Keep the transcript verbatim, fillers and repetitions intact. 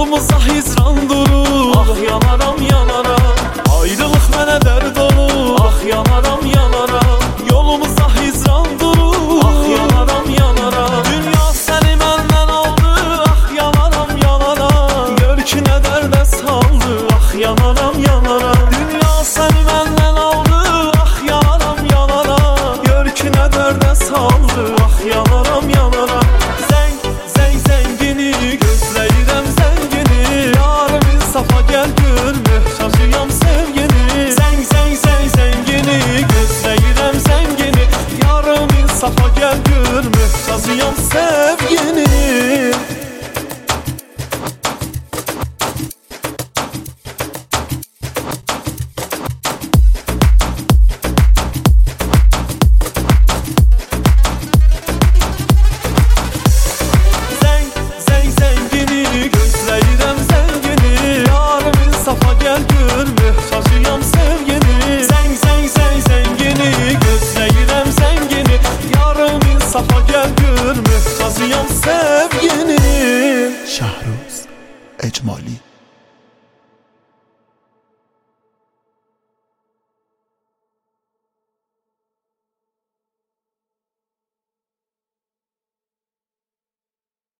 Yolumuza hicran durur. Ah yanaram yanaram, ayrılıq mənə dərd olur. Ah yanaram yanaram, yolumuza hicran durur. Ah yanaram yanaram, dünya səni məndən aldı. Ah yanaram yanaram, gör ki nə dərdə saldı. Ah yanaram yanaram, dünya səni məndən aldı. Ah yanaram yanaram, gör ki nə dərdə saldı. Ah yanaram yanaram, zəng zəng zəngini gözləyirəm zəngini. Yarımın safa gəl gör, möhtacıyam sevgini. Zəng zəng zəng zəngini gözləyirəm zəngini. Yarımın safa gəl gör, möhtacıyam sevgini. Safa gel gör, möhtacıyam sevgini. Zəng zəng zəng zəngini gözləyirəm zəngini. Yarımın safa gel gör, möhtacıyam sevgini. Shahruz Ecmali.